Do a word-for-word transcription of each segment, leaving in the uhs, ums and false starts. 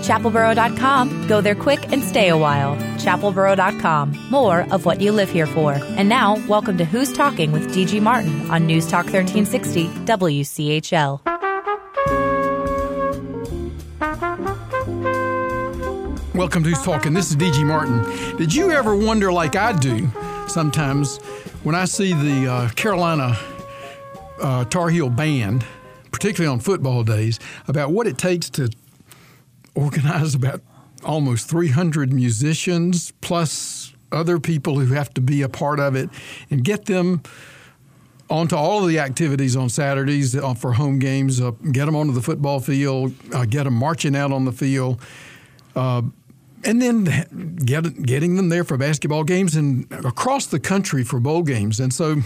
chapel boro dot com. Go there quick and stay a while. chapel boro dot com. More of what you live here for. And now, welcome to Who's Talking with D G Martin on News Talk thirteen sixty W C H L. Welcome to Who's Talking. This is D G Martin. Did you ever wonder, like I do sometimes, when I see the uh, Carolina uh, Tar Heel Band, particularly on football days, about what it takes to organize about almost three hundred musicians plus other people who have to be a part of it and get them onto all of the activities on Saturdays uh, for home games, uh, get them onto the football field, uh, get them marching out on the field, uh, and then get, getting them there for basketball games and across the country for bowl games. And so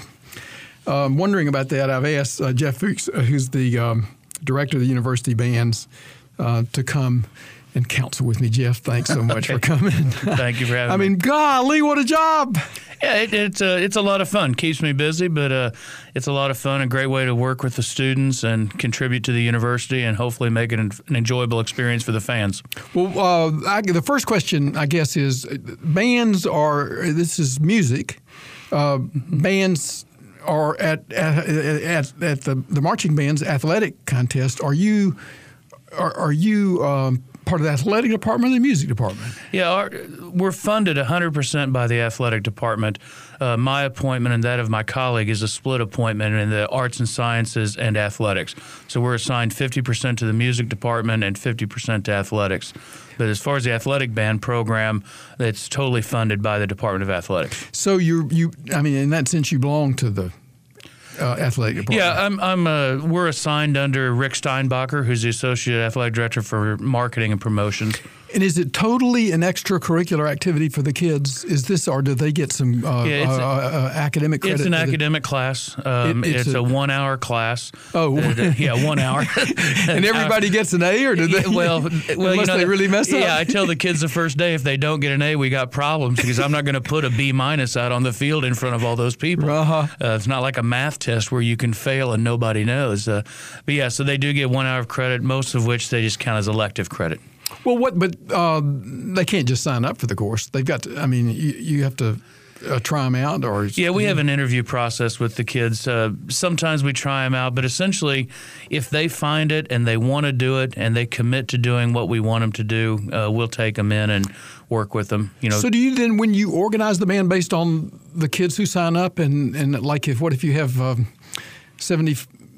uh, I'm wondering about that. I've asked uh, Jeff Fuchs, uh, who's the um, director of the university bands, uh, to come and counsel with me. Jeff, thanks so much okay. for coming. Thank you for having I me. mean, golly, what a job. Yeah, it, it's, uh, it's a lot of fun. Keeps me busy, but uh, it's a lot of fun, a great way to work with the students and contribute to the university and hopefully make it an, an enjoyable experience for the fans. Well, uh, I, the first question, I guess, is bands are, this is music, uh, bands are at at, at, at the, the marching band's athletic contest. Are you, are, are you um, part of the athletic department or the music department? Yeah, our, we're funded one hundred percent by the athletic department. Uh, my appointment and that of my colleague is a split appointment in the arts and sciences and athletics. So we're assigned fifty percent to the music department and fifty percent to athletics. But as far as the athletic band program, it's totally funded by the Department of Athletics. So you, you, I mean, in that sense, you belong to the Uh, athletic department. Yeah, I'm. I'm. Uh, we're assigned under Rick Steinbacher, who's the associate athletic director for marketing and promotions. And is it totally an extracurricular activity for the kids? Is this, or do they get some uh, Yeah, it's uh, uh, academic credit? It's an for the- academic class. Um, It- it's it's a, a- one-hour class. Oh. Uh, yeah, one hour. And everybody gets an A, or do they? Yeah, well, well, unless you know, they really mess up. Yeah, I tell the kids the first day, if they don't get an A, we got problems, because I'm not going to put a B minus out on the field in front of all those people. Uh-huh. Uh, it's not like a math test where you can fail and nobody knows. Uh, but yeah, so they do get one hour of credit, most of which they just count as elective credit. Well, what? But uh, they can't just sign up for the course. They've got to. I mean, you, you have to uh, try them out, or yeah, we have an interview process with the kids. Uh, sometimes we try them out, but essentially, if they find it and they want to do it and they commit to doing what we want them to do, uh, we'll take them in and work with them. You know. So, do you then, when you organize the band based on the kids who sign up, and and like if what if you have um, seventy.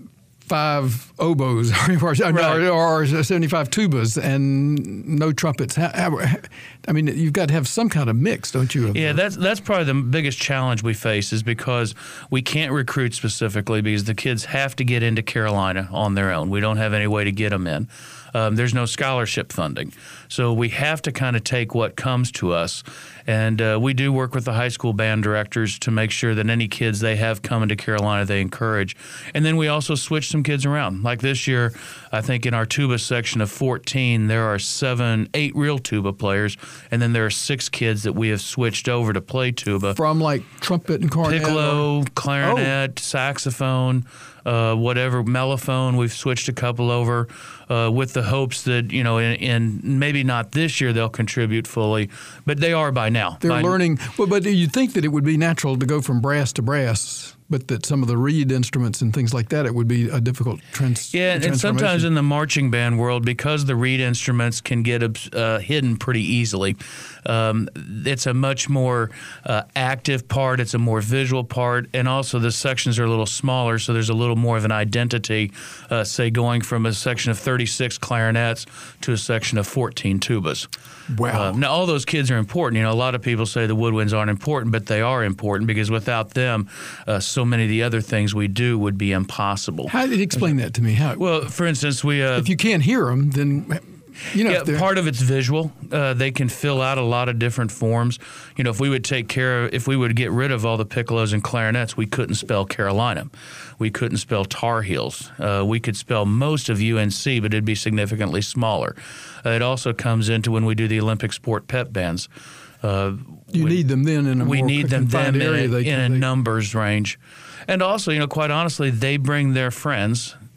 Five oboes or, Right. or, or seventy-five tubas and no trumpets. How, how, I mean, you've got to have some kind of mix, don't you? Yeah, that's that's probably the biggest challenge we face, is because we can't recruit specifically because the kids have to get into Carolina on their own. We don't have any way to get them in. Um, there's no scholarship funding. So we have to kind of take what comes to us. And uh, we do work with the high school band directors to make sure that any kids they have coming to Carolina, they encourage. And then we also switch some kids around. Like this year, I think in our tuba section of fourteen, there are seven, eight real tuba players. And then there are six kids that we have switched over to play tuba. From like trumpet and cornet? Piccolo, or? clarinet, oh. saxophone, uh, whatever, mellophone. We've switched a couple over uh, with the hopes that, you know, in, in maybe not this year they'll contribute fully, but they are by now. They're by, learning. Well, but you'd think that it would be natural to go from brass to brass, but that some of the reed instruments and things like that, it would be a difficult trans- Yeah, and sometimes transformation. in the marching band world, because the reed instruments can get uh, hidden pretty easily, um, it's a much more uh, active part, it's a more visual part, and also the sections are a little smaller, so there's a little more of an identity, uh, say going from a section of thirty-six clarinets to a section of fourteen tubas. Wow. Uh, now, all those kids are important. You know, a lot of people say the woodwinds aren't important, but they are important, because without them, uh, so many of the other things we do would be impossible. How did you explain that to me? How? Well, for instance, we uh, if you can't hear them, then you know. yeah, if they're- part of it's visual. Uh, they can fill out a lot of different forms. You know, if we would take care of, if we would get rid of all the piccolos and clarinets, we couldn't spell Carolina. We couldn't spell Tar Heels. Uh, we could spell most of U N C, but it'd be significantly smaller. Uh, it also comes into when we do the Olympic sport pep bands. Uh, you we, need them then in a we more need them confined then area. in, a, they, in a they, numbers range. And also, you know, quite honestly, they bring their friends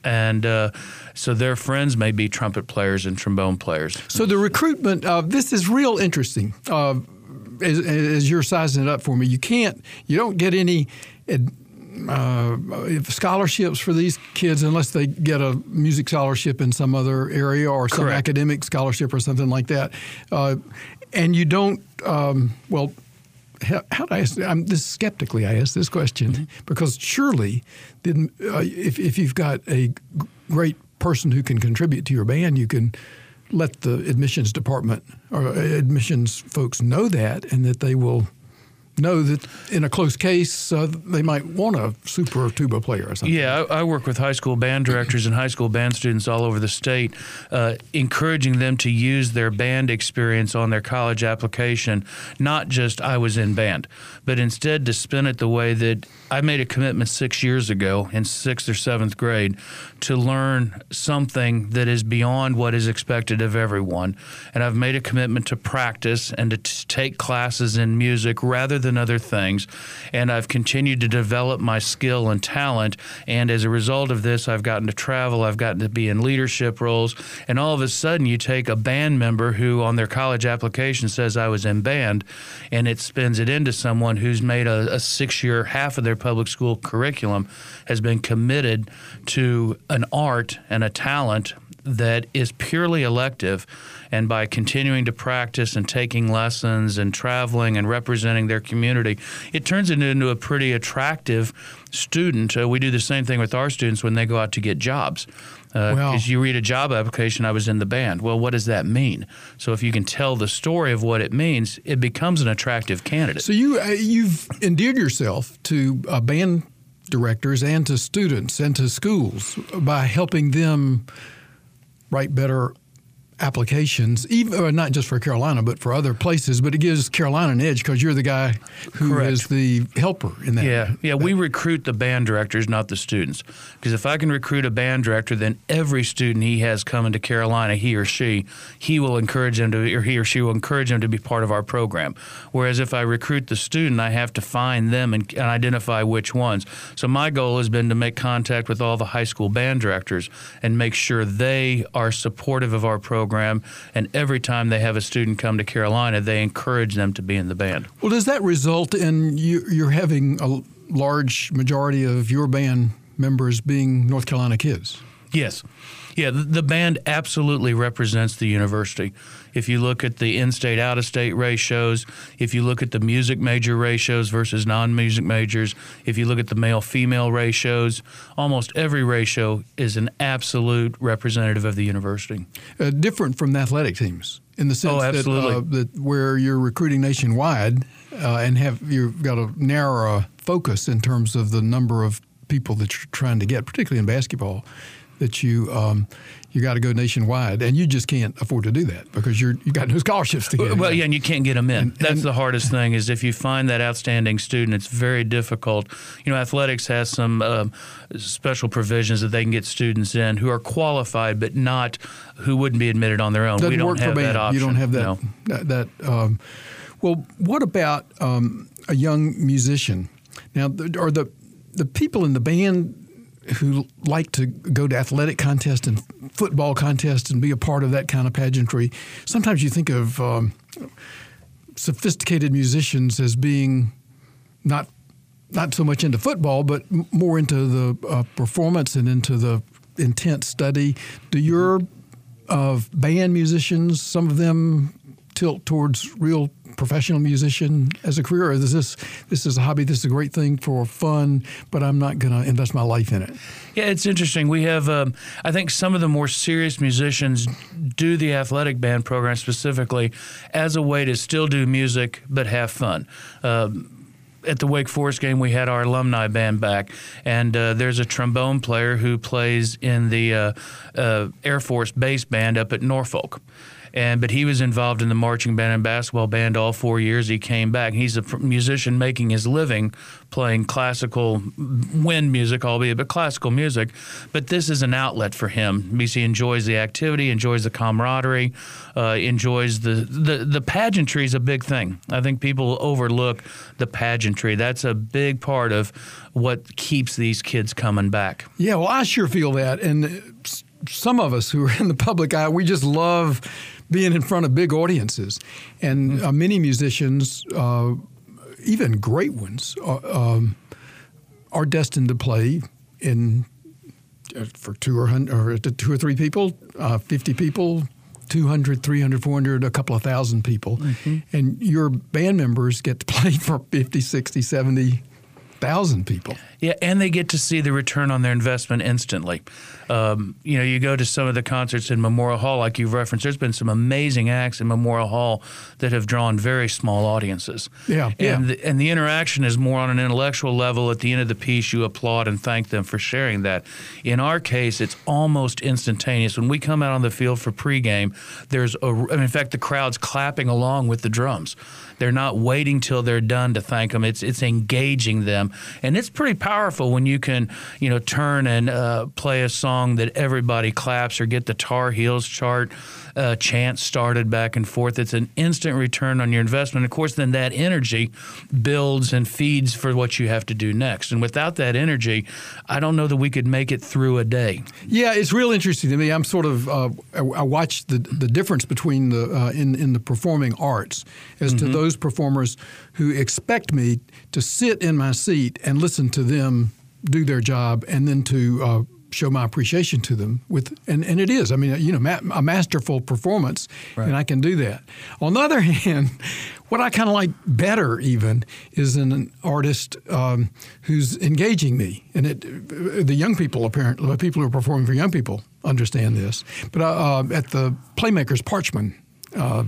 And uh, so their friends may be trumpet players and trombone players. So the recruitment, uh, this is real interesting. Uh, as, as you're sizing it up for me, you can't, you don't get any uh, scholarships for these kids unless they get a music scholarship in some other area or some Correct. academic scholarship or something like that. Uh, and you don't, um, well, how, how do I ask, I'm this skeptically I ask this question, mm-hmm. because surely then, uh, if, if you've got a great person who can contribute to your band, you can let the admissions department or admissions folks know that, and that they will know that in a close case uh, they might want a super tuba player or something. Yeah, I, I work with high school band directors and high school band students all over the state, uh, encouraging them to use their band experience on their college application, not just I was in band, but instead to spin it the way that I made a commitment six years ago in sixth or seventh grade to learn something that is beyond what is expected of everyone. And I've made a commitment to practice and to t- take classes in music rather than other things. And I've continued to develop my skill and talent. And as a result of this, I've gotten to travel. I've gotten to be in leadership roles. And all of a sudden, you take a band member who on their college application says I was in band, and it spins it into someone who's made a, a six-year, half of their public school curriculum has been committed to an art and a talent that is purely elective, and by continuing to practice and taking lessons and traveling and representing their community, it turns it into a pretty attractive student. Uh, we do the same thing with our students when they go out to get jobs. Because uh, Well- you read a job application, I was in the band. Well, what does that mean? So if you can tell the story of what it means, it becomes an attractive candidate. So you, uh, you've endeared yourself to uh, band directors and to students and to schools by helping them write better applications, even uh, not just for Carolina, but for other places. But it gives Carolina an edge because you're the guy who Correct. is the helper in that. Yeah, yeah. that- We recruit the band directors, not the students. Because if I can recruit a band director, then every student he has coming to Carolina, he or she, he will encourage them to, or he or she will encourage them to be part of our program. Whereas if I recruit the student, I have to find them and, and identify which ones. So my goal has been to make contact with all the high school band directors and make sure they are supportive of our program. And every time they have a student come to Carolina, they encourage them to be in the band. Well, does that result in you, you're having a large majority of your band members being North Carolina kids? Yes. Yeah, the, the band absolutely represents the university. If you look at the in-state, out-of-state ratios, if you look at the music major ratios versus non-music majors, if you look at the male-female ratios, almost every ratio is an absolute representative of the university. Uh, different from the athletic teams in the sense Oh, that, absolutely. uh, that where you're recruiting nationwide uh, and have you've got a narrower focus in terms of the number of people that you're trying to get, particularly in basketball, that you um, you got to go nationwide, and you just can't afford to do that because you're you got no scholarships to get. Well, yeah, and you can't get them in. And- That's and- the hardest thing is if you find that outstanding student, it's very difficult. You know, athletics has some um, special provisions that they can get students in who are qualified but not who wouldn't be admitted on their own. Doesn't we don't work have for that band. option. You don't have that. No. That. that um, well, what about um, a young musician? Now, th- are the the people in the band who like to go to athletic contests and football contests and be a part of that kind of pageantry? Sometimes you think of um, sophisticated musicians as being not not so much into football, but m- more into the uh, performance and into the intense study. Do your uh, band musicians, some of them, tilt towards real professional musician as a career, or is this this is a hobby, this is a great thing for fun, but I'm not going to invest my life in it? Yeah, it's interesting. We have, um, I think some of the more serious musicians do the athletic band program specifically as a way to still do music but have fun. Um, At the Wake Forest game, we had our alumni band back, and uh, there's a trombone player who plays in the uh, uh, Air Force base band up at Norfolk. And but he was involved in the marching band and basketball band all four years. He came back. He's a pr- musician making his living playing classical wind music, albeit but classical music. But this is an outlet for him because he enjoys the activity, enjoys the camaraderie, uh, enjoys the, the the pageantry is a big thing. I think people overlook the pageantry. That's a big part of what keeps these kids coming back. Yeah, well, I sure feel that. And some of us who are in the public eye, we just love being in front of big audiences. And uh, many musicians, uh, even great ones, uh, um, are destined to play in uh, for two or, or two or three people, uh, fifty people, two hundred, three hundred, four hundred, a couple of thousand people. Mm-hmm. And your band members get to play for fifty, sixty, seventy thousand people. Yeah, and they get to see the return on their investment instantly. Um, you know, you go to some of the concerts in Memorial Hall, like you've referenced, there's been some amazing acts in Memorial Hall that have drawn very small audiences. Yeah, and yeah. The, and the interaction is more on an intellectual level. At the end of the piece, you applaud and thank them for sharing that. In our case, it's almost instantaneous. When we come out on the field for pregame, there's a, I mean, in fact, the crowd's clapping along with the drums. They're not waiting till they're done to thank them. It's it's engaging them, and it's pretty powerful when you can, you know, turn and uh, play a song that everybody claps or get the Tar Heels chart uh, chant started back and forth. It's an instant return on your investment. Of course, then that energy builds and feeds for what you have to do next. And without that energy, I don't know that we could make it through a day. Yeah, it's real interesting to me. I'm sort of uh, I, I watch the the difference between the uh, in in the performing arts as mm-hmm. to those performers who expect me to sit in my seat and listen to them do their job, and then to uh, show my appreciation to them with, and, and it is, I mean, you know, ma- a masterful performance, right. And I can do that. On the other hand, what I kind of like better even is an artist um, who's engaging me, and it, the young people apparently, the people who are performing for young people understand this. But uh, uh, at the Playmakers Parchman, uh,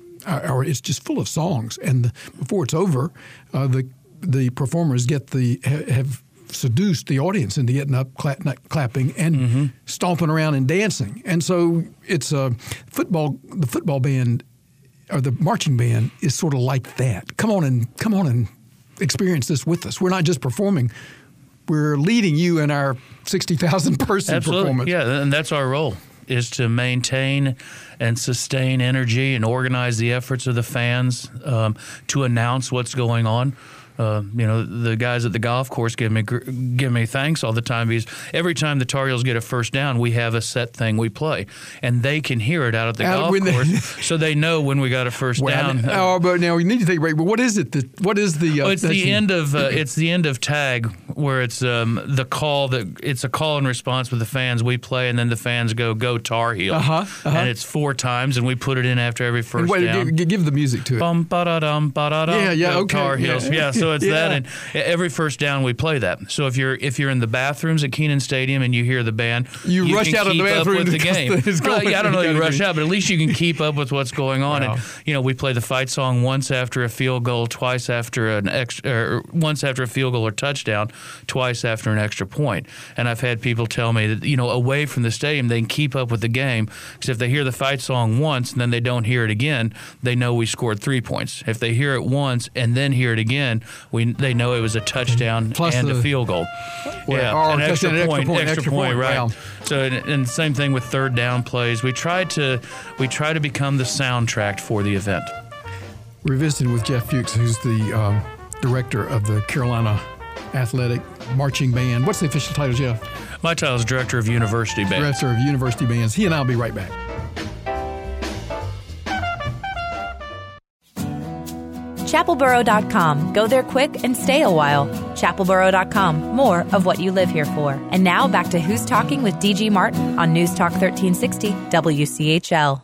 or it's just full of songs, and before it's over, uh, the the performers get the have seduced the audience into getting up, clap, clapping, and mm-hmm. stomping around and dancing. And so it's a uh, football. The football band or the marching band is sort of like that. Come on and come on and experience this with us. We're not just performing; we're leading you in our sixty thousand person Absolutely. performance. Yeah, and that's our role, is to maintain and sustain energy and organize the efforts of the fans, um, to announce what's going on. Uh, you know, the guys at the golf course give me give me thanks all the time, because every time the Tar Heels get a first down, we have a set thing we play, and they can hear it out at the out golf course, they, so they know when we got a first well, down. Oh, but now we need to take a break. But what is it? That what is the? Uh, oh, it's the end of uh, it's the end of tag, where it's um, the call that it's a call and response with the fans. We play, and then the fans go go Tar Heels, uh-huh, uh-huh. and it's four times, and we put it in after every first wait, down. Give, give the music to it. Bum ba da dum ba da dum. Yeah, yeah, okay. Tar Heels. Yeah, yeah so it's yeah. that, and every first down we play that. So if you're if you're in the bathrooms at Kenan Stadium and you hear the band, you, you rush can out keep of the bathroom up with the game. Well, yeah, I don't know you rush out, but at least you can keep up with what's going on. Wow. And you know, we play the fight song once after a field goal, twice after an extra, or once after a field goal or touchdown, twice after an extra point. And I've had people tell me that, you know, away from the stadium they can keep up with the game, because if they hear the fight song once and then they don't hear it again, they know we scored three points. If they hear it once and then hear it again, we they know it was a touchdown plus and the, a field goal. Well, yeah, an extra, an extra point, point, extra, extra point, point, right? wow. So, and, and same thing with third down plays. We try to we try to become the soundtrack for the event. We're visiting with Jeff Fuchs, who's the um, director of the Carolina Athletic Marching Band. What's the official title, Jeff? My title is Director of University Bands. Director of University Bands. He and I will be right back. chapel borough dot com. Go there quick and stay a while. chapel borough dot com. More of what you live here for. And now back to Who's Talking with D G Martin on News Talk thirteen sixty W C H L.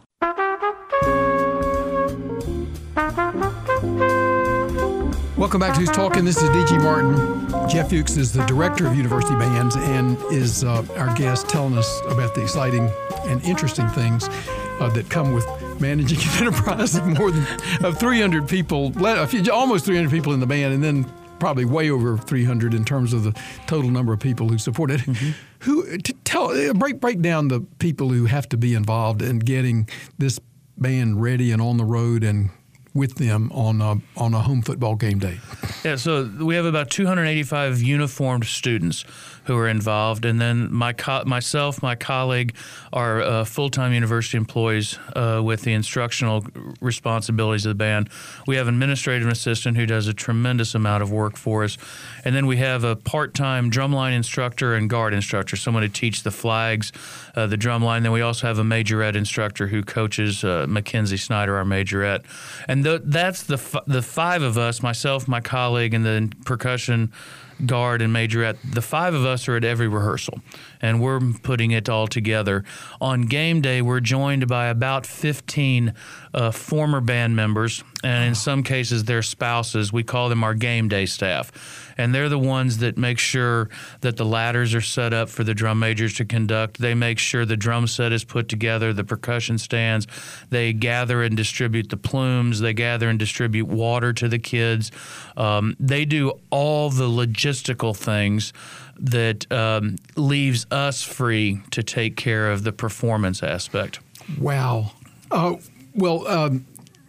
Welcome back to Who's Talking. This is D G Martin. Jeff Fuchs is the director of University Bands and is uh, our guest, telling us about the exciting and interesting things uh, that come with managing an enterprise of more than of three hundred people, almost three hundred people in the band, and then probably way over three hundred in terms of the total number of people who support it. Mm-hmm. Who to tell break break down the people who have to be involved in getting this band ready and on the road and with them on a, on a home football game day? Yeah, so we have about two hundred eighty-five uniformed students who are involved, and then my co- myself, my colleague, are uh, full-time university employees uh, with the instructional responsibilities of the band. We have an administrative assistant who does a tremendous amount of work for us, and then we have a part-time drumline instructor and guard instructor, someone to teach the flags, uh, the drumline. Then we also have a majorette instructor who coaches uh, Mackenzie Snyder, our majorette, and th- that's the f- the five of us, myself, my colleague, and then percussion, guard, and majorette. The five of us are at every rehearsal, and we're putting it all together. On game day, we're joined by about fifteen uh, former band members, and in some cases, their spouses. We call them our game day staff, and they're the ones that make sure that the ladders are set up for the drum majors to conduct. They make sure the drum set is put together, the percussion stands. They gather and distribute the plumes. They gather and distribute water to the kids. Um, they do all the logistical things that um, leaves us free to take care of the performance aspect. Wow. Uh, well, um,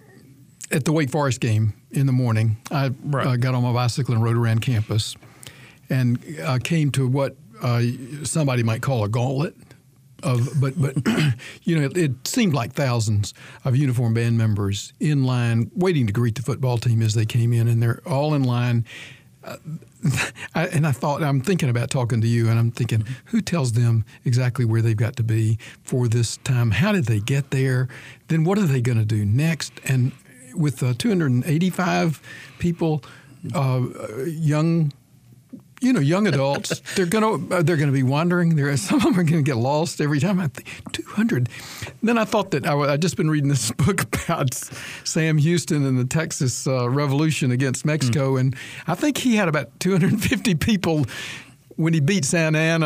at the Wake Forest game in the morning, I Right. uh, got on my bicycle and rode around campus and uh, came to what uh, somebody might call a gauntlet. Of, but, but you know, it, it seemed like thousands of uniformed band members in line waiting to greet the football team as they came in, and they're all in line. Uh, I, and I thought, I'm thinking about talking to you, and I'm thinking, who tells them exactly where they've got to be for this time? How did they get there? Then what are they going to do next? And with uh, two hundred eighty-five people, uh, young, you know, young adults, they're going to they're going to be wandering. There, some of them are going to get lost every time. I think two hundred. Then I thought that I I just been reading this book about Sam Houston and the Texas uh, Revolution against Mexico, mm. and I think he had about two hundred fifty people when he beat Santa Anna.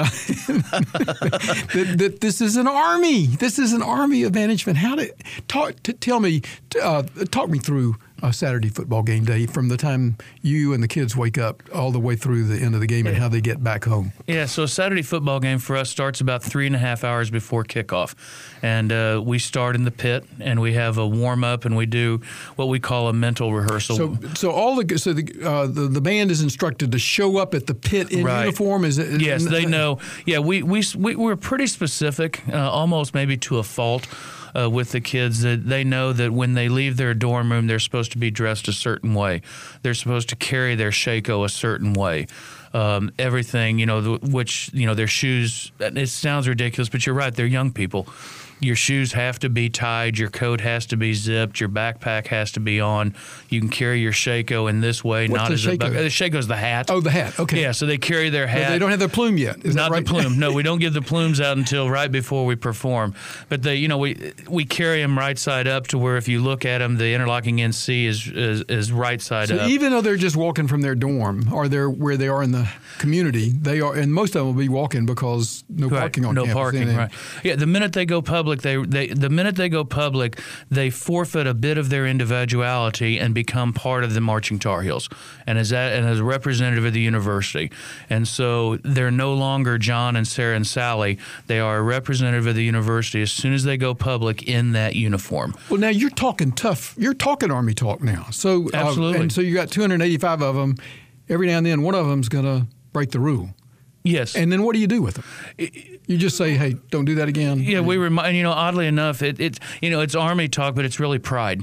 that, that this is an army. This is an army of management. How did talk? T- tell me, uh, talk me through a Saturday football game day from the time you and the kids wake up all the way through the end of the game and how they get back home. Yeah, so a Saturday football game for us starts about three and a half hours before kickoff. And uh, we start in the pit, and we have a warm-up, and we do what we call a mental rehearsal. So so all the so the uh, the, the band is instructed to show up at the pit in right. uniform? Is it? Yes, they know. Yeah, we, we, we, we're pretty specific, uh, almost maybe to a fault. Uh, with the kids, that they know that when they leave their dorm room, they're supposed to be dressed a certain way. They're supposed to carry their shako a certain way. Um, everything, you know, the, which, you know, their shoes, it sounds ridiculous, but you're right, they're young people. Your shoes have to be tied, your coat has to be zipped, your backpack has to be on. You can carry your shako in this way. What's not the as shako? a bucket. The shako's the hat. Oh, the hat. Okay. Yeah, so they carry their hat. But they don't have their plume yet. Is Not that right? the plume. No, we don't give the plumes out until right before we perform. But they, you know, we we carry them right side up to where if you look at them, the interlocking N C is is, is right side So up. even though they're just walking from their dorm or they're where they are in the community, they are, and most of them will be walking because no Right, parking on no campus. parking, And- right? Yeah, the minute they go public, they they the minute they go public, they forfeit a bit of their individuality and become part of the Marching Tar Heels, and as that and as a representative of the university. And so they're no longer John and Sarah and Sally. They are a representative of the university as soon as they go public in that uniform. Well, now you're talking tough. You're talking Army talk now. So uh, Absolutely. and so you got two hundred eighty-five of them. Every now and then, one of them's going to break the rule. Yes. And then what do you do with them? You just say, "Hey, don't do that again." Yeah, we remind, you know, oddly enough, it, it you know, it's Army talk, but it's really pride.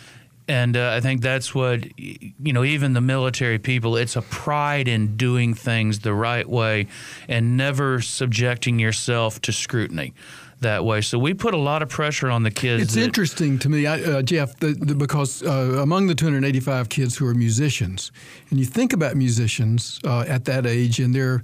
And uh, I think that's what, you know, even the military people, it's a pride in doing things the right way and never subjecting yourself to scrutiny that way. So we put a lot of pressure on the kids. It's that, interesting to me, I, uh, Jeff, the, the, because uh, among the two hundred eighty-five kids who are musicians, and you think about musicians uh, at that age, and they're,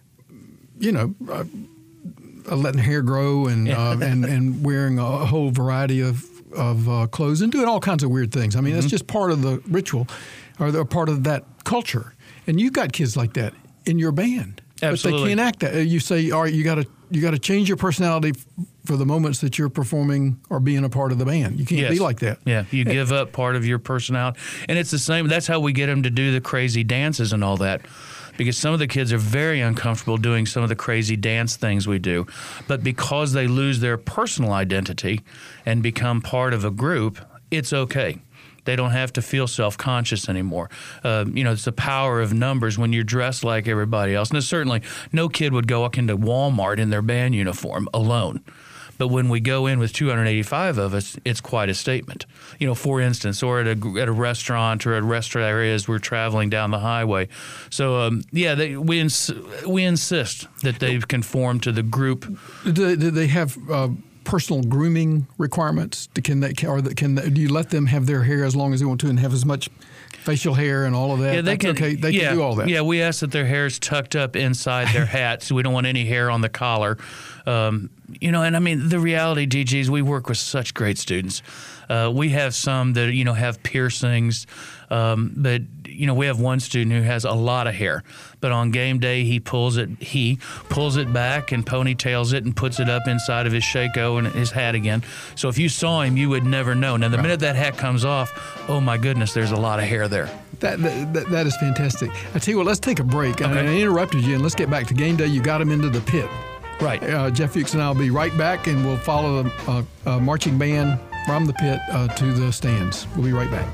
you know, uh, letting their hair grow and uh, and and wearing a whole variety of of uh, clothes and doing all kinds of weird things. I mean, mm-hmm. that's just part of the ritual, or the, part of that culture. And you've got kids like that in your band, Absolutely. but they can't act that. You say, all right, you got to you got to change your personality f- for the moments that you're performing or being a part of the band. You can't Yes. be like that. Yeah, you give up part of your personality. And it's the same. That's how we get them to do the crazy dances and all that. because some of the kids are very uncomfortable doing some of the crazy dance things we do. But because they lose their personal identity and become part of a group, it's okay. They don't have to feel self-conscious anymore. Uh, you know, it's the power of numbers when you're dressed like everybody else. And certainly no kid would go walk into Walmart in their band uniform alone. But when we go in with two hundred eighty-five of us, it's quite a statement. You know, for instance, or at a, at a restaurant or at restaurant areas, we're traveling down the highway. So, um, yeah, they, we ins- we insist that they conform to the group. Do, do they have uh, personal grooming requirements? Can they, or can they, do you let them have their hair as long as they want to and have as much facial hair and all of that? Yeah, they That's can. Okay, they yeah, can do all that. Yeah, we ask that their hair is tucked up inside their hats. We don't want any hair on the collar. Um, you know, and I mean, the reality, D G, is we work with such great students. Uh, we have some that, you know, have piercings, um, but, you know, we have one student who has a lot of hair. But on game day, he pulls it he pulls it back and ponytails it and puts it up inside of his shako and his hat again. So if you saw him, you would never know. Now, the right. minute that hat comes off, oh, my goodness, there's a lot of hair there. That, that that is fantastic. I tell you what, let's take a break. Okay. I, I interrupted you, and let's get back to game day. You got him into the pit. Right. Uh, Jeff Fuchs and I will be right back, and we'll follow the uh, uh, marching band from the pit uh, to the stands. We'll be right back.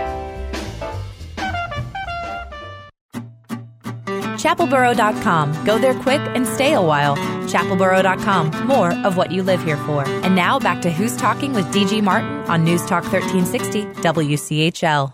chapel boro dot com. Go there quick and stay a while. chapel boro dot com. More of what you live here for. And now back to Who's Talking with D G Martin on News Talk thirteen sixty W C H L.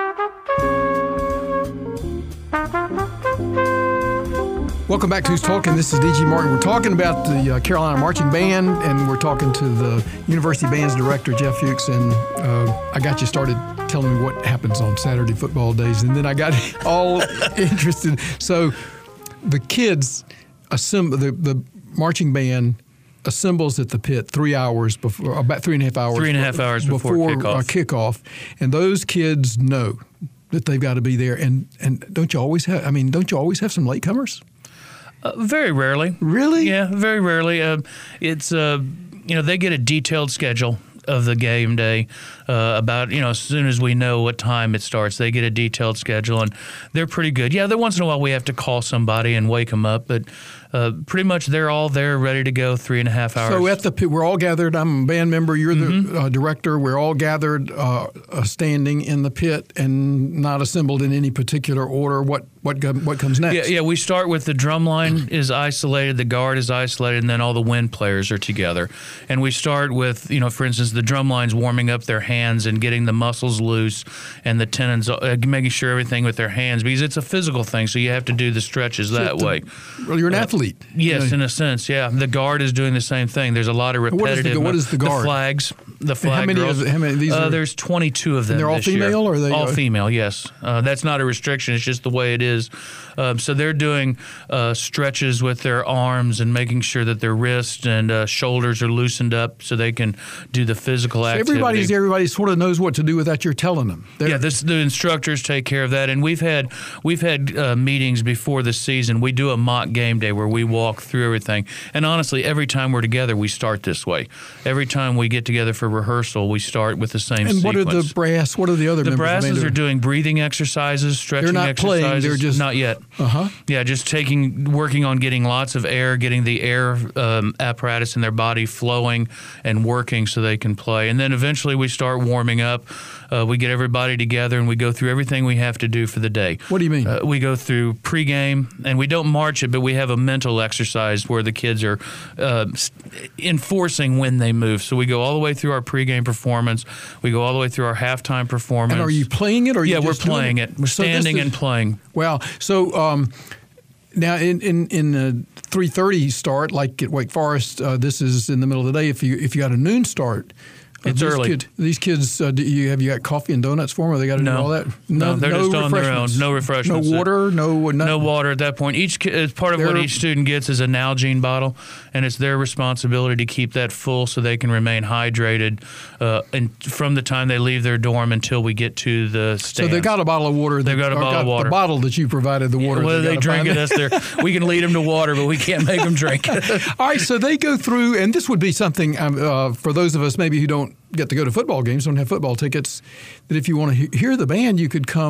Welcome back to Who's Talking. This is D G Martin. We're talking about the uh, Carolina Marching Band, and we're talking to the University Band's director, Jeff Fuchs. And uh, I got you started telling me what happens on Saturday football days, and then I got all interested. So the kids assemble, the, the marching band assembles at the pit three hours before, about three and a half hours. Three and a half hours before, before kickoff. Uh, kickoff. And those kids know that they've got to be there. And, and don't you always have, I mean, don't you always have some latecomers? Uh, very rarely. Really? Yeah, very rarely. Uh, it's, uh, you know, they get a detailed schedule of the game day uh, about, you know, as soon as we know what time it starts, they get a detailed schedule, and they're pretty good. Yeah, there once in a while we have to call somebody and wake them up, but uh, pretty much they're all there ready to go three and a half hours. So at the pit, we're all gathered. I'm a band member. You're mm-hmm. the uh, director. We're all gathered, uh, uh, standing in the pit and not assembled in any particular order. What what what comes next? Yeah, yeah. We start with the drum line is isolated, the guard is isolated, and then all the wind players are together. And we start with, you know, for instance, the drum line's warming up their hands and getting the muscles loose and the tendons, uh, making sure everything with their hands, because it's a physical thing, so you have to do the stretches that so way. Well, you're an uh, athlete. Yes, you know. in a sense, yeah. The guard is doing the same thing. There's a lot of repetitive. What is the, what is the guard? The flags. The flag how many girls. Of the, how many of these uh, are? There's twenty-two of them. And they're all this female, year. or are they all uh, female? Yes, uh, that's not a restriction. It's just the way it is. Um, so they're doing uh, stretches with their arms and making sure that their wrists and uh, shoulders are loosened up so they can do the physical so activity. Everybody's everybody sort of knows what to do without your telling them. They're, yeah, this, the instructors take care of that, and we've had we've had uh, meetings before the season. We do a mock game day where we walk through everything. And honestly, every time we're together, we start this way. Every time we get together for rehearsal, we start with the same and sequence. what are the brass? What are the other The members brasses of the band are doing breathing exercises, stretching They're not exercises. playing, they're just- not yet. Uh-huh. Yeah, just taking, working on getting lots of air, getting the air um, apparatus in their body flowing and working so they can play. And then eventually we start warming up. Uh, we get everybody together and we go through everything we have to do for the day. What do you mean? Uh, we go through pregame, and we don't march it, but we have a mental exercise where the kids are uh, enforcing when they move. So we go all the way through our pregame performance. We go all the way through our halftime performance. And are you playing it, or are you yeah, we're just doing playing it. We're So this standing is- and playing. Wow. So um, now in in in the three thirty start, like at Wake Forest, uh, this is in the middle of the day. If you if you got a noon start. Uh, It's these early. Kid, these kids, uh, do you have you got coffee and donuts for them? Or they got to No. do all that? No, they're just on their own. refreshments? No refreshments. No water. No nothing. No water at that point. Each ki- as part of what They're- each student gets is a Nalgene bottle, and it's their responsibility to keep that full so they can remain hydrated, uh, and from the time they leave their dorm until we get to the So stands. they got a bottle of water. They've got a or bottle of water. The bottle that you provided the water. Whether they they gotta drink find it, that. that's their. We can lead them to water, but we can't make them drink it. All right, so they go through, and this would be something um, uh, for those of us maybe who don't get to go to football games, don't have football tickets, that if you want to he- hear the band, you could come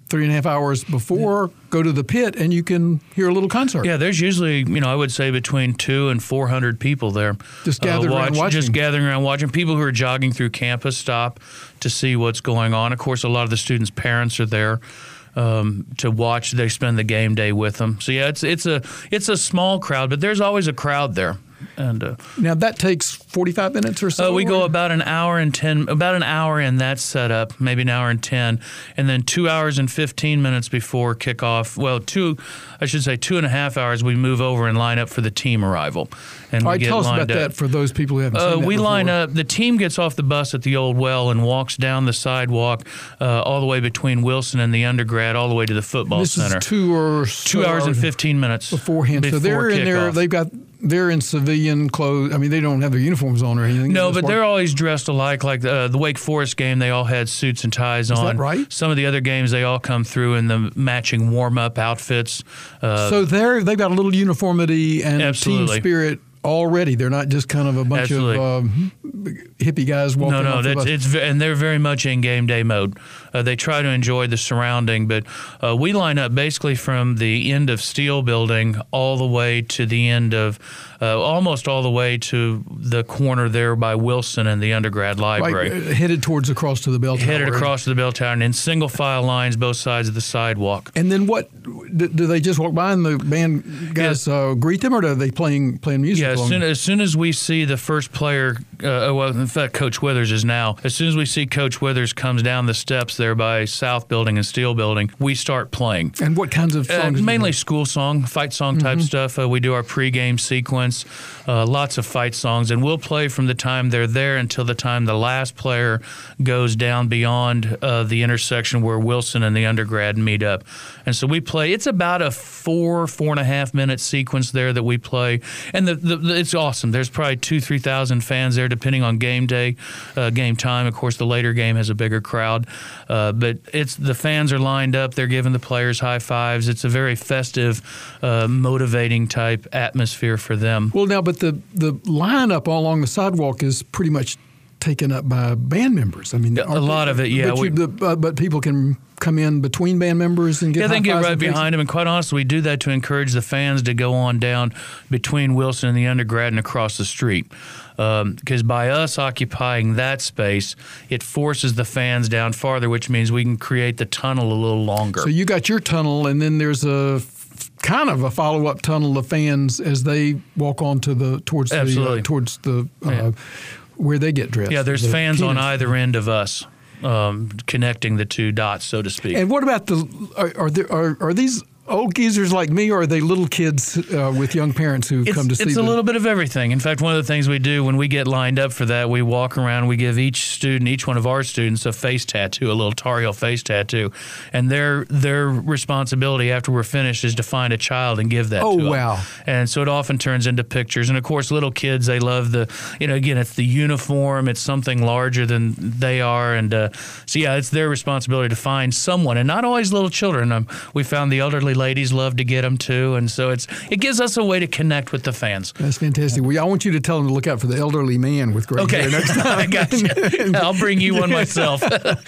three and a half hours before, yeah. go to the pit, and you can hear a little concert. Yeah, there's usually, you know, I would say between two and four hundred people there. Just gathered uh, watch, around watching. Just gathering around watching. People who are jogging through campus stop to see what's going on. Of course, a lot of the students' parents are there um, to watch. They spend the game day with them. So, yeah, it's it's a it's a small crowd, but there's always a crowd there. And uh, now that takes forty-five minutes or so. Uh, we go about an hour and ten, about an hour in that setup, maybe an hour and ten, and then two hours and fifteen minutes before kickoff. Well, two, I should say, two and a half hours. We move over and line up for the team arrival. And All we right, get tell us lined about up. that for those people who haven't Uh, seen that we before. line up. The team gets off the bus at the old well and walks down the sidewalk uh, all the way between Wilson and the undergrad, all the way to the football this center. Is two or two hours and fifteen minutes beforehand. Before so they're in there. kickoff. They've got. They're in civilian clothes. I mean, they don't have their uniforms on or anything. No, They just but walk- they're always dressed alike. Like uh, the Wake Forest game, they all had suits and ties Is on. that right? Some of the other games, they all come through in the matching warm-up outfits. Uh, So they're they've got a little uniformity and Absolutely. team spirit already. They're not just kind of a bunch Absolutely. of um, hippie guys walking. no, no, off the that's bus. it's ve- and they're very much in game day mode. Uh, they try to enjoy the surrounding, but uh, we line up basically from the end of Steel Building all the way to the end of, uh, almost all the way to the corner there by Wilson and the undergrad library. Right, uh, headed towards across to the bell tower. Headed across to the bell tower and in single file lines both sides of the sidewalk. And then what? Do, do they just walk by and the band guys uh, greet them, or are they playing playing music? Yeah, as along? soon, as soon as we see the first player, uh, well, in fact, Coach Withers is now. As soon as we see Coach Withers comes down the steps there by South Building and Steel Building, we start playing. And what kinds of Uh, songs? do you mainly play? school song, fight song type Mm-hmm. stuff. Uh, we do our pregame sequence, uh, lots of fight songs, and we'll play from the time they're there until the time the last player goes down beyond uh, the intersection where Wilson and the undergrad meet up. And so we play. It's about a four, four and a half minute sequence there that we play, and the, the, the, it's awesome. There's probably two, three thousand fans there, depending on game day, uh, game time. Of course, the later game has a bigger crowd, uh, but it's the fans are lined up. They're giving the players high fives. It's a very festive, uh, motivating type atmosphere for them. Well, now, but the the lineup all along the sidewalk is pretty much taken up by band members. I mean, A aren't lot they? of it, yeah. But, you, We- the, uh, but people can come in between band members and get Yeah, they high can get fives right and things? behind them, and quite honestly, we do that to encourage the fans to go on down between Wilson and the undergrad and across the street. Because um, by us occupying that space, it forces the fans down farther, which means we can create the tunnel a little longer. So you got your tunnel, and then there's a kind of a follow-up tunnel of fans as they walk on to the towards the Absolutely. uh, towards the uh, Yeah. where they get dressed. yeah, there's The fans on Keenan. either end of us, um, connecting the two dots, so to speak. And what about the are are, there, are are these old geezers like me, or are they little kids uh, with young parents who It's, come to see it's the a little bit of everything. In fact, one of the things we do when we get lined up for that, we walk around, we give each student, each one of our students, a face tattoo, a little Tar Heel face tattoo. And their their responsibility after we're finished is to find a child and give that Oh, to them. wow. And so it often turns into pictures. And, of course, little kids, they love the, you know, again, it's the uniform. It's something larger than they are. And uh, so, yeah, it's their responsibility to find someone. And not always little children. Um, we found the elderly ladies love to get them, too. And so it's it gives us a way to connect with the fans. That's fantastic. Well, I want you to tell them to look out for the elderly man with gray Okay, hair next time. I got you. I'll bring you one myself.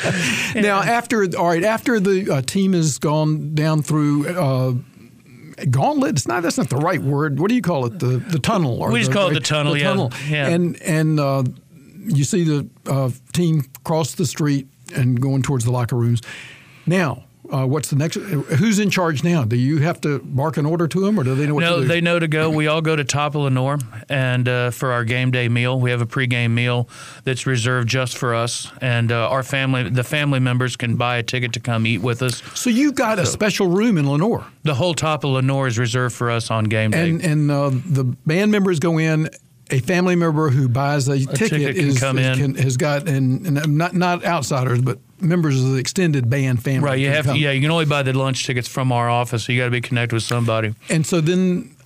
Now, after all right, after the uh, team has gone down through uh, gauntlet, it's not that's not the right word. What do you call it? The the tunnel. Or We just the, call it the tunnel, yeah. tunnel. Yeah. And and uh, you see the uh, team cross the street and going towards the locker rooms. Now. Uh, what's the next? Who's in charge now? Do you have to bark an order to them, or do they know what No, to do? they know to go. We all go to Top of Lenore, and uh, for our game day meal, we have a pregame meal that's reserved just for us, and uh, our family, the family members, can buy a ticket to come eat with us. So you got a special room in Lenore, The whole Top of Lenore is reserved for us on game day. and and uh, the band members go in. A family member who buys a, ticket, ticket can is, come is- in. can, has got and, and not not outsiders, but members of the extended band family. Right, you can have to, come. yeah, you can only buy the lunch tickets from our office, so you got to be connected with somebody. And so then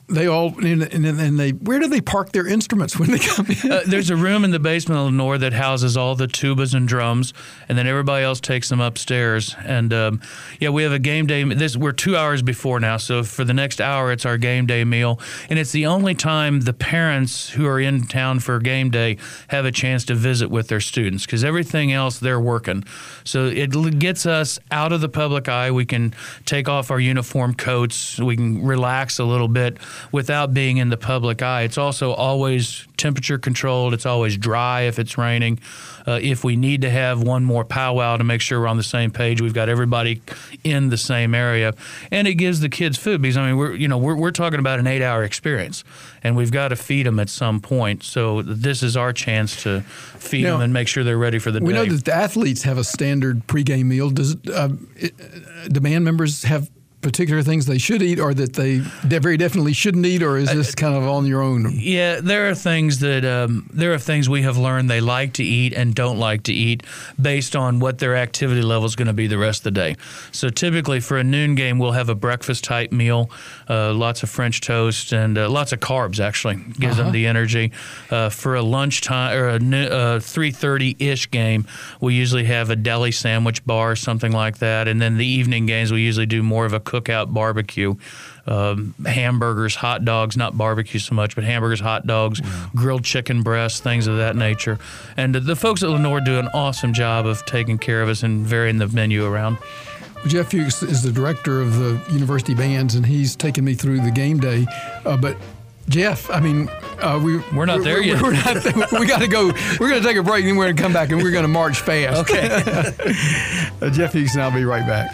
they all and, and, and they where do they park their instruments when they come in? Uh, there's a room in the basement of Lenoir that houses all the tubas and drums, and then everybody else takes them upstairs. And um, yeah, we have a game day. This we're two hours before now, so for the next hour, it's our game day meal, and it's the only time the parents who are in town for game day have a chance to visit with their students, because everything else they're working. So it gets us out of the public eye. We can take off our uniform coats. We can relax a little bit without being in the public eye. It's also always temperature controlled. It's always dry if it's raining. Uh, if we need to have one more powwow to make sure we're on the same page, we've got everybody in the same area, and it gives the kids food, because I mean we're you know we're we're talking about an eight-hour experience, and we've got to feed them at some point. So this is our chance to feed now, them and make sure they're ready for the we day. We know that the athletes have a standard pregame meal. Does uh, it, do band members have particular things they should eat, or that they very definitely shouldn't eat, or is this kind of on your own? Yeah, there are things that um, there are things we have learned they like to eat and don't like to eat based on what their activity level is going to be the rest of the day. So typically for a noon game, we'll have a breakfast type meal, uh, lots of French toast and uh, lots of carbs. Actually, gives uh-huh. them the energy. Uh, for a lunchtime or a uh, three thirty ish game, we usually have a deli sandwich bar, something like that, and then the evening games we usually do more of a cookout barbecue, um, hamburgers, hot dogs, not barbecue so much, but hamburgers, hot dogs, wow. grilled chicken breasts, things of that nature. And the folks at Lenoir do an awesome job of taking care of us and varying the menu around. Jeff Fuchs is the director of the university bands, and he's taken me through the game day. Uh, but Jeff, I mean, uh, we we're not we're, there we're, yet. We're not there. We got to go. We're going to take a break, and then we're going to come back, and we're going to march fast. Okay. uh, Jeff Fuchs, and I'll be right back.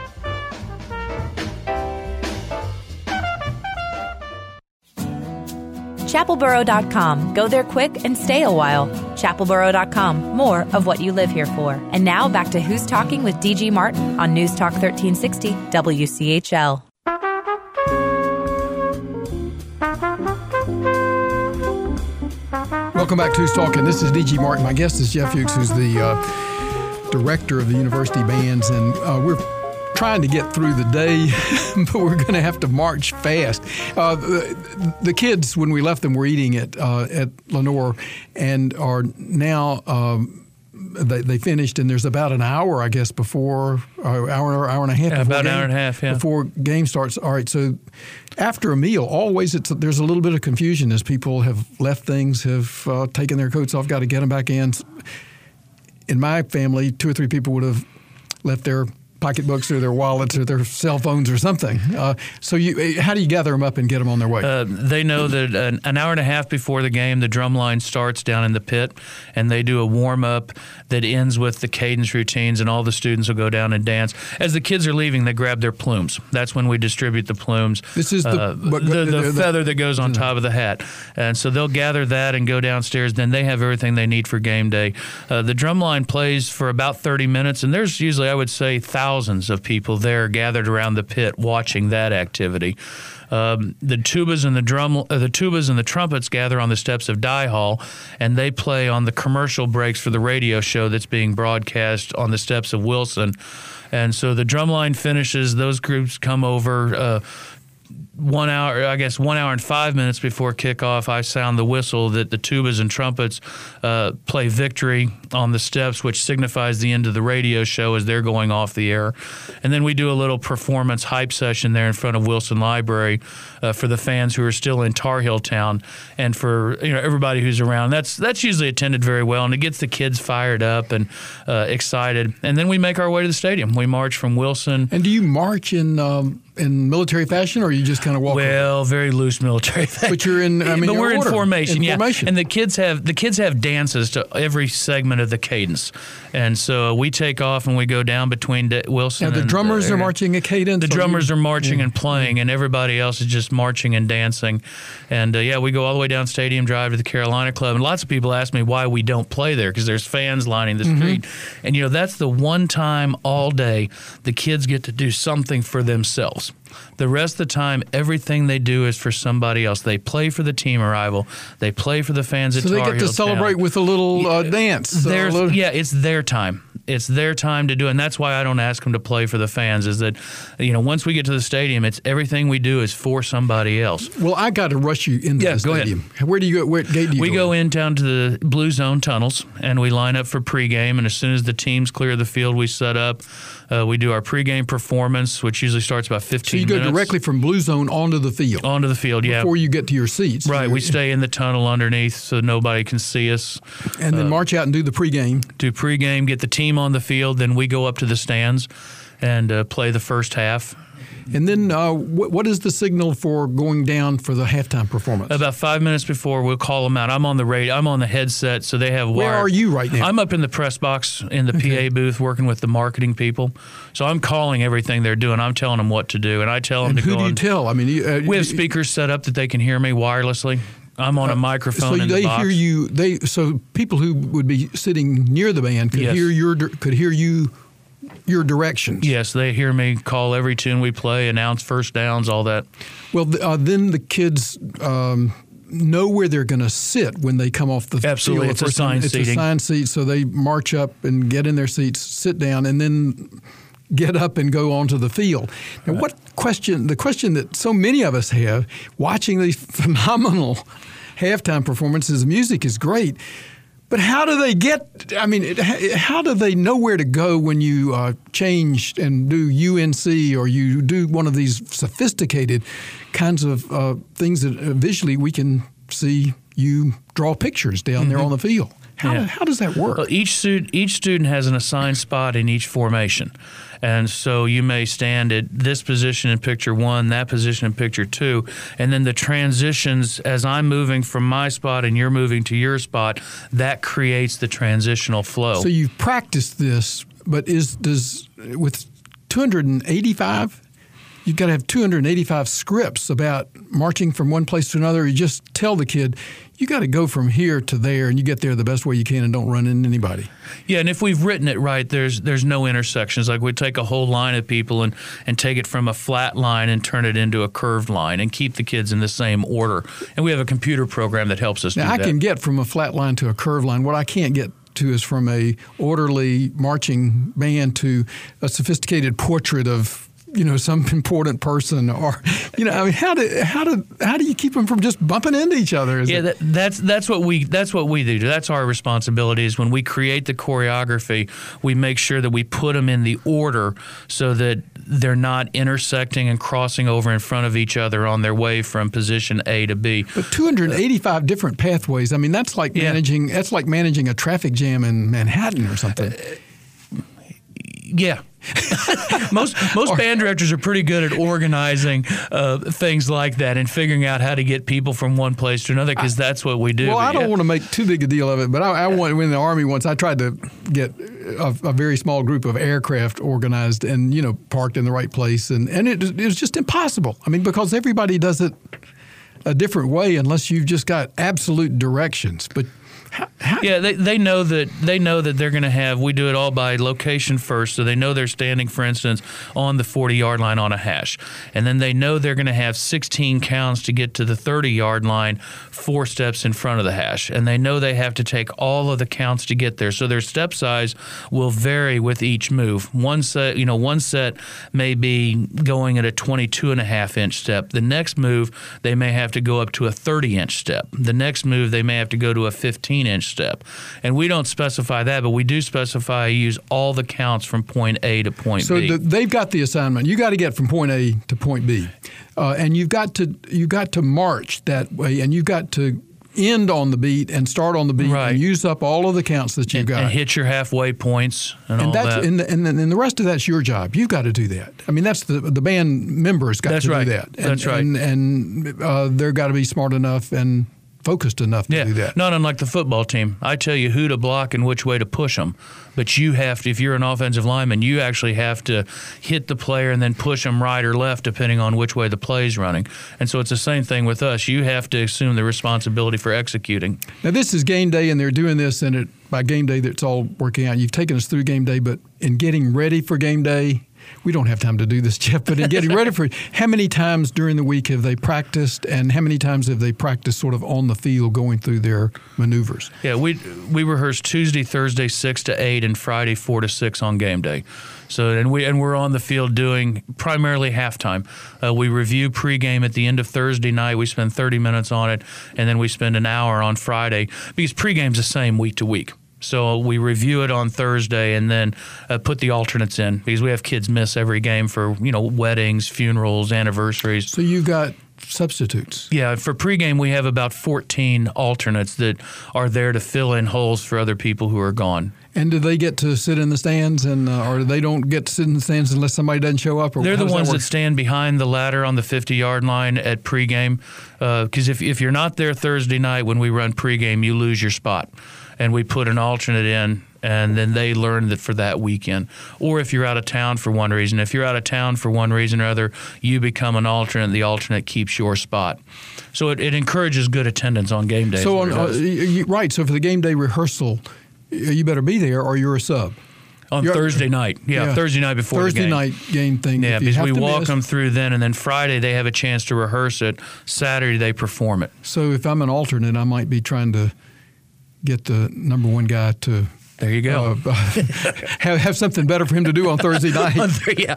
chapel borough dot com. Go there quick and stay a while. chapel borough dot com. More of what you live here for. And now back to Who's Talking with D G Martin on News Talk thirteen sixty W C H L. Welcome back to Who's Talking. This is D G Martin. My guest is Jeff Fuchs, who's the uh, director of the university bands, and uh, we're trying to get through the day, but we're going to have to march fast. Uh, the, the kids, when we left them, were eating at uh, at Lenoir, and are now um, they, they finished. And there's about an hour, I guess, before uh, hour hour and a half. Yeah, about game, an hour and a half. Yeah. Before game starts. All right, so after a meal, always it's there's a little bit of confusion as people have left things, have uh, taken their coats off, got to get them back in. In my family, two or three people would have left their pocketbooks or their wallets or their cell phones or something. Uh, so you, how do you gather them up and get them on their way? Uh, they know that an, an hour and a half before the game, the drum line starts down in the pit, and they do a warm-up that ends with the cadence routines, and all the students will go down and dance. As the kids are leaving, they grab their plumes. That's when we distribute the plumes. This is the, uh, but, the, the, the feather that goes on top of the hat. And so they'll gather that and go downstairs. Then they have everything they need for game day. Uh, the drum line plays for about thirty minutes, and there's usually, I would say, thousands of people there gathered around the pit watching that activity. Um, the tubas and the drum, uh, the tubas and the trumpets gather on the steps of Dye Hall, and they play on the commercial breaks for the radio show that's being broadcast on the steps of Wilson. And so the drum line finishes. Those groups come over. Uh, One hour, I guess, one hour and five minutes before kickoff, I sound the whistle that the tubas and trumpets uh, play victory on the steps, which signifies the end of the radio show as they're going off the air. And then we do a little performance hype session there in front of Wilson Library uh, for the fans who are still in Tar Heel Town, and for you know everybody who's around. That's that's usually attended very well, and it gets the kids fired up and uh, excited. And then we make our way to the stadium. We march from Wilson. And do you march in um, in military fashion, or you just kind of walk? Well, over? very loose military fashion. But you're in. I mean, but we're in order, formation, in yeah. Formation. And the kids have the kids have dances to every segment of the cadence, and so we take off and we go down between De- Wilson. Now the and drummers uh, are marching a cadence. The drummers you, are marching yeah. and playing, and everybody else is just marching and dancing. And uh, yeah, we go all the way down Stadium Drive to the Carolina Club, and lots of people ask me why we don't play there because there's fans lining the street. Mm-hmm. And you know that's the one time all day the kids get to do something for themselves. The rest of the time, everything they do is for somebody else. They play for the team arrival. They play for the fans at Tar Heel Town. So they get to celebrate Town. with a little uh, dance. There's, a little... Yeah, it's their time. it's their time to do it. And that's why I don't ask them to play for the fans, is that, you know, once we get to the stadium, it's everything we do is for somebody else. Well, I got to rush you into yeah, the go stadium. Ahead. Where do you go? What gate do you we go? We go in down to the Blue Zone tunnels, and we line up for pregame. And as soon as the teams clear the field, we set up. Uh, we do our pregame performance, which usually starts about fifteen minutes. So you go minutes. directly from Blue Zone onto the field? Onto the field, yeah. Before you get to your seats. Right. We stay in the tunnel underneath so nobody can see us. And then uh, march out and do the pregame. Do pregame, get the team on the field, then we go up to the stands and uh, play the first half. And then uh, what, what is the signal for going down for the halftime performance? About five minutes before, we'll call them out. I'm on the radio. I'm on the headset, so they have wire. Where are you right now? I'm up in the press box in the okay. P A booth working with the marketing people. So I'm calling everything they're doing. I'm telling them what to do, and I tell them and to who go do you on. tell? I mean, you, uh, we have speakers set up that they can hear me wirelessly. I'm on a microphone so in they the box. hear you. They so people who would be sitting near the band could yes. hear your could hear you. Your directions. Yes, they hear me call every tune we play, announce first downs, all that. Well, uh, then the kids um, know where they're going to sit when they come off the Absolutely. field. It's assigned it's seating. It's assigned seats, so they march up and get in their seats, sit down, and then get up and go onto the field. Now, right. what question? The question that so many of us have watching these phenomenal halftime performances, the music is great. But how do they get, I mean, how do they know where to go when you uh, change and do U N C or you do one of these sophisticated kinds of uh, things that uh, visually we can see you draw pictures down mm-hmm. there on the field? How, yeah. how does that work? Well, each, student, each student has an assigned spot in each formation. And so you may stand at this position in picture one, that position in picture two, and then the transitions as I'm moving from my spot and you're moving to your spot, that creates the transitional flow. So you've practiced this, but is does with two hundred eighty-five, you've got to have two hundred eighty-five scripts about marching from one place to another. You just tell the kid, you got to go from here to there, and you get there the best way you can and don't run into anybody. Yeah, and if we've written it right, there's there's no intersections. Like we take a whole line of people and, and take it from a flat line and turn it into a curved line and keep the kids in the same order. And we have a computer program that helps us now, do I that. I can get from a flat line to a curved line. What I can't get to is from a orderly marching band to a sophisticated portrait of, you know, some important person, or, you know, I mean, how do how do how do you keep them from just bumping into each other? Is yeah, it? that, that's that's what we that's what we do. That's our responsibility. Is when we create the choreography, we make sure that we put them in the order so that they're not intersecting and crossing over in front of each other on their way from position A to B. But two hundred eighty-five uh, different pathways. I mean, that's like yeah. managing that's like managing a traffic jam in Manhattan or something. Uh, yeah. most most or, band directors are pretty good at organizing uh, things like that and figuring out how to get people from one place to another, because that's what we do. Well, I don't yeah. want to make too big a deal of it, but I, I went in the Army once. I tried to get a, a very small group of aircraft organized and, you know, parked in the right place, and, and it, it was just impossible. I mean, because everybody does it a different way unless you've just got absolute directions. But How, how? Yeah, they they know that they know that they're going to have. We do it all by location first, so they know they're standing, for instance, on the forty-yard line on a hash, and then they know they're going to have sixteen counts to get to the thirty-yard line, four steps in front of the hash, and they know they have to take all of the counts to get there. So their step size will vary with each move. One set, you know, one set may be going at a twenty-two and a half inch step. The next move, they may have to go up to a thirty inch step. The next move, they may have to go to a fifteen inch step. And we don't specify that, but we do specify use all the counts from point A to point so B. So the, they've got the assignment. You got to get from point A to point B, uh, and you've got to you got to march that way, and you've got to end on the beat and start on the beat, right. and use up all of the counts that you've and, got, and hit your halfway points and, and all that's, that. And the, and, the, and the rest of that's your job. You've got to do that. I mean, that's the the band members got that's to right. do that. And, that's right. And, and uh, they're got to be smart enough and focused enough to yeah, do that. Not unlike the football team. I tell you who to block and which way to push them, but you have to, if you're an offensive lineman, you actually have to hit the player and then push them right or left depending on which way the play's running. And so it's the same thing with us. You have to assume the responsibility for executing. Now, this is game day, and they're doing this, and it, by game day, that's all working out. You've taken us through game day, but in getting ready for game day, we don't have time to do this, Jeff, but in getting ready for it, how many times during the week have they practiced, and how many times have they practiced sort of on the field going through their maneuvers? Yeah, we we rehearse Tuesday, Thursday, six to eight, and Friday, four to six on game day. So and we and we're on the field doing primarily halftime. Uh, we review pregame at the end of Thursday night. We spend thirty minutes on it, and then we spend an hour on Friday because pregame's the same week to week. So we review it on Thursday and then uh, put the alternates in because we have kids miss every game for, you know, weddings, funerals, anniversaries. So you've got substitutes. Yeah, for pregame we have about fourteen alternates that are there to fill in holes for other people who are gone. And do they get to sit in the stands, and uh, or they don't get to sit in the stands unless somebody doesn't show up? Or They're the ones that, that stand behind the ladder on the fifty-yard line at pregame. Because uh, if if you're not there Thursday night when we run pregame, you lose your spot, and we put an alternate in, and then they learn that for that weekend. Or if you're out of town for one reason, if you're out of town for one reason or other, you become an alternate. The alternate keeps your spot. So it, it encourages good attendance on game day. So on, uh, you, right. So for the game day rehearsal, you better be there or you're a sub. On you're, Thursday night. Yeah, yeah, Thursday night before Thursday the game. night game thing. Yeah, because we walk miss. them through then, and then Friday they have a chance to rehearse it. Saturday they perform it. So if I'm an alternate, I might be trying to get the number one guy to There you go. Uh, have, have something better for him to do on Thursday night. yeah.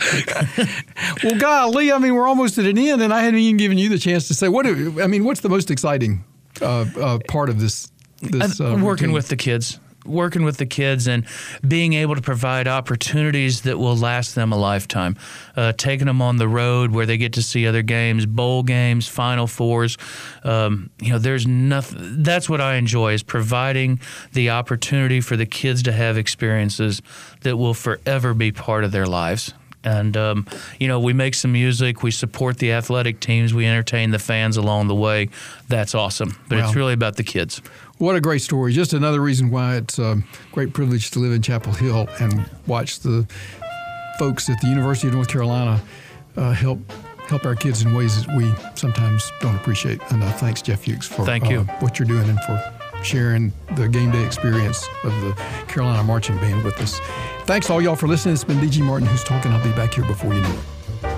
Well, golly, I mean, we're almost at an end, and I hadn't even given you the chance to say, what. I mean, what's the most exciting uh, uh, part of this? this uh, working routine? with the kids. Working with the kids and being able to provide opportunities that will last them a lifetime. Uh, taking them on the road where they get to see other games, bowl games, Final Fours. Um, you know, there's nothing. That's what I enjoy, is providing the opportunity for the kids to have experiences that will forever be part of their lives. And, um, you know, we make some music, we support the athletic teams, we entertain the fans along the way. That's awesome. But Wow. It's really about the kids. What a great story. Just another reason why it's a great privilege to live in Chapel Hill and watch the folks at the University of North Carolina uh, help help our kids in ways that we sometimes don't appreciate enough. Thanks, Jeff Hughes, for Thank you. Uh, what you're doing and for sharing the game day experience of the Carolina Marching Band with us. Thanks all y'all for listening. It's been D G Martin Who's Talking. I'll be back here before you know it.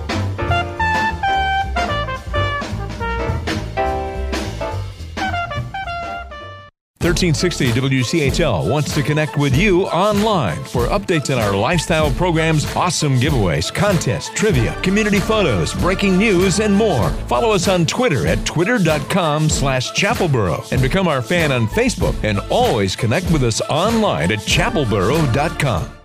thirteen sixty W C H L wants to connect with you online for updates on our lifestyle programs, awesome giveaways, contests, trivia, community photos, breaking news, and more. Follow us on Twitter at twitter.com slash Chapelboro and become our fan on Facebook, and always connect with us online at chapelboro dot com.